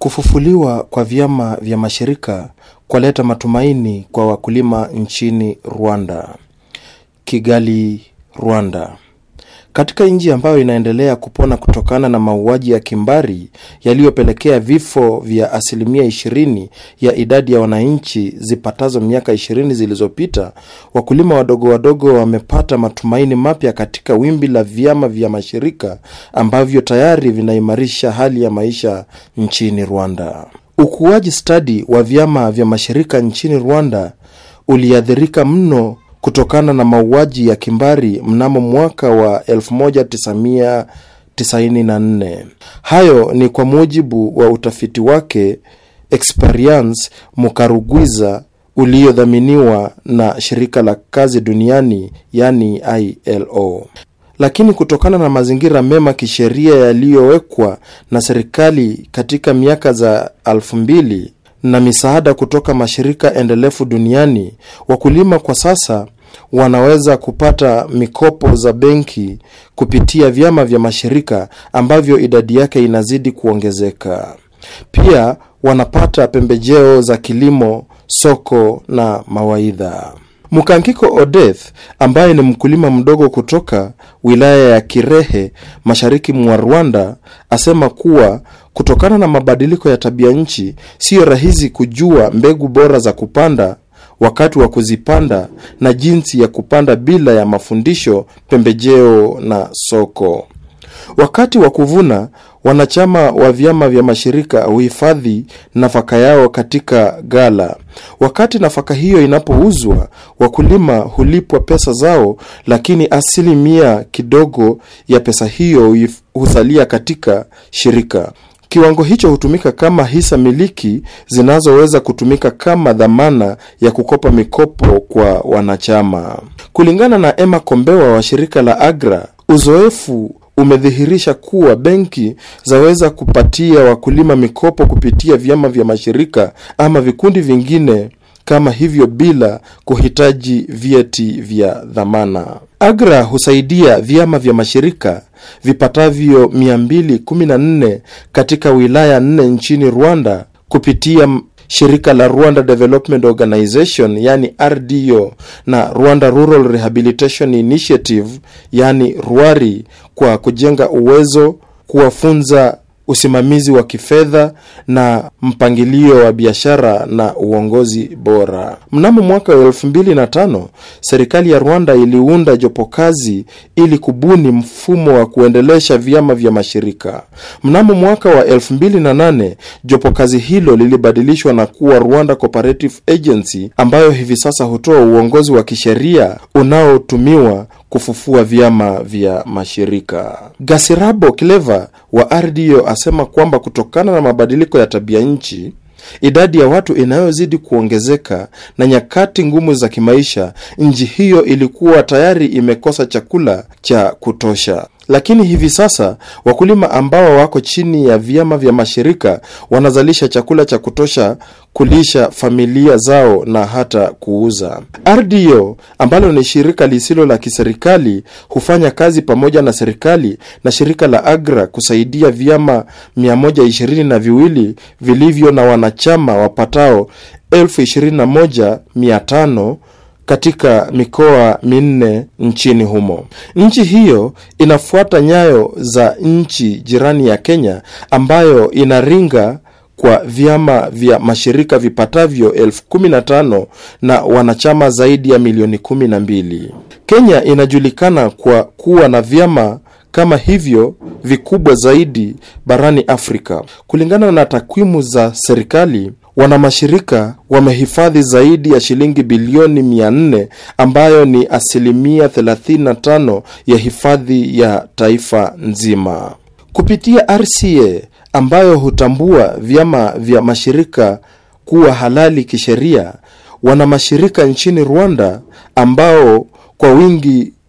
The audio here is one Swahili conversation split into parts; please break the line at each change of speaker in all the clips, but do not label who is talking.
Kufufuliwa kwa vyama vya mashirika kwaleta matumaini kwa wakulima nchini Rwanda. Kigali, Rwanda. Katika nchi ambayo inaendelea kupona kutokana na mauaji ya kimbari yaliyopelekea vifo vya 20% ya idadi ya wananchi zipatazo miaka 20 zilizopita, wakulima wadogo wamepata matumaini mapya katika wimbi la vyama vya mashirika ambavyo tayari vinaimarisha hali ya maisha nchini Rwanda. Ukuaji stadi wa vyama vya mashirika nchini Rwanda uliathirika mno kutokana na mauaji ya kimbari mnamo mwaka wa 1994. Hayo ni kwa mujibu wa utafiti wake Experience Mukarugwiza uliodhaminiwa na shirika la kazi duniani yani ILO. Lakini kutokana na mazingira mema kisheria yaliyowekwa na serikali katika miaka za 2000 na misaada kutoka mashirika endelefu duniani, wakulima kwa sasa wanaweza kupata mikopo za benki kupitia vyama vya mashirika ambavyo idadi yake inazidi kuongezeka. Pia wanapata pembejeo za kilimo, soko na mawaidha. Mukankiko Odeth ambaye ni mkulima mdogo kutoka wilaya ya Kirehe mashariki mwa Rwanda asema kuwa kutokana na mabadiliko ya tabia nchi sio rahisi kujua mbegu bora za kupanda, wakati wa kuzipanda na jinsi ya kupanda bila ya mafundisho, pembejeo na soko. Wakati wa kuvuna, wanachama wa vyama vya mashirika huhifadhi nafaka yao katika gala. Wakati nafaka hiyo inapouzwa, wakulima hulipwa pesa zao, lakini asilimia kidogo ya pesa hiyo husalia katika shirika. Kiwango hicho hutumika kama hisa miliki zinazoweza kutumika kama dhamana ya kukopa mikopo kwa wanachama. Kulingana na Emma Kombewa wa shirika la Agra, uzoefu umedhihirisha kuwa benki zaweza kupatia wakulima mikopo kupitia vyama vya mashirika ama vikundi vingine kama hivyo bila kuhitaji vyeti vya dhamana. Agra husaidia vyama vya mashirika vipatavyo 214 katika wilaya 4 nchini Rwanda kupitia shirika la Rwanda Development Organization yani RDO na Rwanda Rural Rehabilitation Initiative yani RUARI, kwa kujenga uwezo, kuwafunza usimamizi wa kifedha na mpangilio wa biashara na uongozi bora. Mnamo mwaka wa 2005, serikali ya Rwanda iliunda jopo kazi ili kubuni mfumo wa kuendelesha vyama vya mashirika. Mnamo mwaka wa 2008, jopo kazi hilo lilibadilishwa na kuwa Rwanda Cooperative Agency ambayo hivi sasa hutoa uongozi wa kisheria unaotumiwa kufufua vyama vya mashirika. Gasirabo Clever wa RDO asema kwamba kutokana na mabadiliko ya tabia nchi, idadi ya watu inayozidi kuongezeka na nyakati ngumu za kimaisha, nchi hiyo ilikuwa tayari imekosa chakula cha kutosha. Lakini hivi sasa wakulima ambao wako chini ya vyama vya mashirika wanazalisha chakula cha kutosha kulisha familia zao na hata kuuza. RDO ambalo ni shirika lisilo la kiserikali hufanya kazi pamoja na serikali na shirika la Agra kusaidia vyama 122 vilivyo na wanachama wapatao 21,500 katika mikoa 4 nchini humo. Nchi hiyo inafuata nyayo za nchi jirani ya Kenya ambayo inaringa kwa vyama vya mashirika vipatavyo 15,000 na wanachama zaidi ya milioni 12. Kenya inajulikana kwa kuwa na vyama kama hivyo vikubwa zaidi barani Afrika. Kulingana na takwimu za serikali, wana mashirika wamehifadhi zaidi ya shilingi bilioni 400 ambayo ni 35% ya hifadhi ya taifa nzima. Kupitia RCA ambayo hutambua vyama vya mashirika kuwa halali kisheria, wana mashirika nchini Rwanda ambao kwa wingi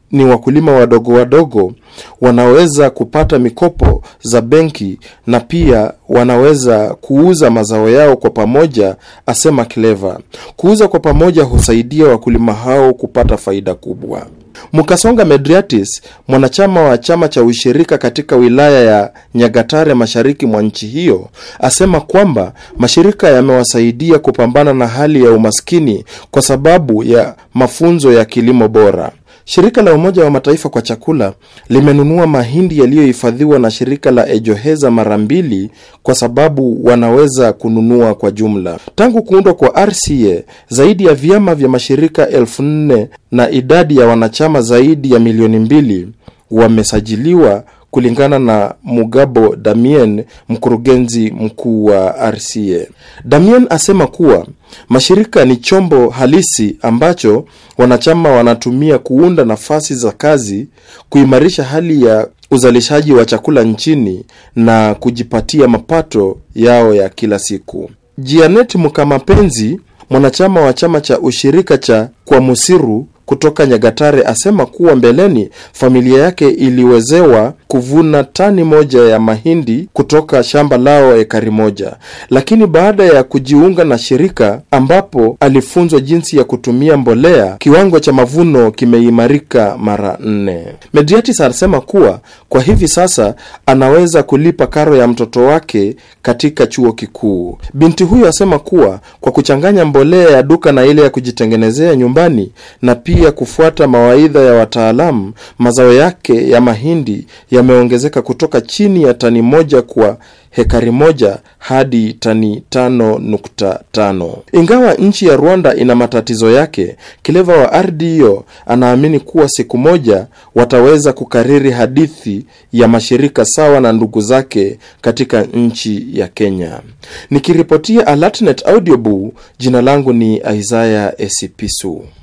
ni wakulima wadogo wanaweza kupata mikopo za benki na pia wanaweza kuuza mazao yao kwa pamoja, asema Clever. Kuuza kwa pamoja husaidia wakulima hao kupata faida kubwa. Mukasonga Medriatis, mwanachama wa chama cha ushirika katika wilaya ya Nyagatare mashariki mwa nchi hiyo, asema kwamba mashirika yamewasaidia kupambana na hali ya umaskini kwa sababu ya mafunzo ya kilimo bora. Shirika la Umoja wa Mataifa kwa chakula limenunua mahindi yaliyohifadhiwa na shirika la Ejoheza mara 2 kwa sababu wanaweza kununua kwa jumla. Tangu kuundwa kwa RCA, zaidi ya vyama vya mashirika 4,000 na idadi ya wanachama zaidi ya milioni 2 wamesajiliwa, kulingana na Mugabo Damien, mkurugenzi mkuu wa RCA. Damien asema kuwa mashirika ni chombo halisi ambacho wanachama wanatumia kuunda nafasi za kazi, kuimarisha hali ya uzalishaji wa chakula nchini na kujipatia mapato yao ya kila siku. Janet Mukamapenzi, mwanachama wa chama cha ushirika cha Kwa Musiru kutoka Nyagatare, asema kuwa mbeleni familia yake iliwezewa kuvuna tani 1 ya mahindi kutoka shamba lao ekari 1, lakini baada ya kujiunga na shirika ambapo alifunzwa jinsi ya kutumia mbolea, kiwango cha mavuno kimeimarika mara 4. Medriatis anasema kuwa kwa hivi sasa anaweza kulipa karo ya mtoto wake katika chuo kikuu. Binti huyo asema kuwa kwa kuchanganya mbolea ya duka na ile ya kujitengenezea nyumbani na pia kufuata mawaidha ya wataalamu, mazao yake ya mahindi yameongezeka kutoka chini ya tani 1 kwa hekari 1 hadi tani 5.5. Ingawa nchi ya Rwanda ina matatizo yake, Clever wa RDO anaamini kuwa siku moja wataweza kukariri hadithi ya mashirika sawa na ndugu zake katika nchi ya Kenya. Nikiripotia Alatnet Audiobook, jina langu ni Isaiah Esipisu.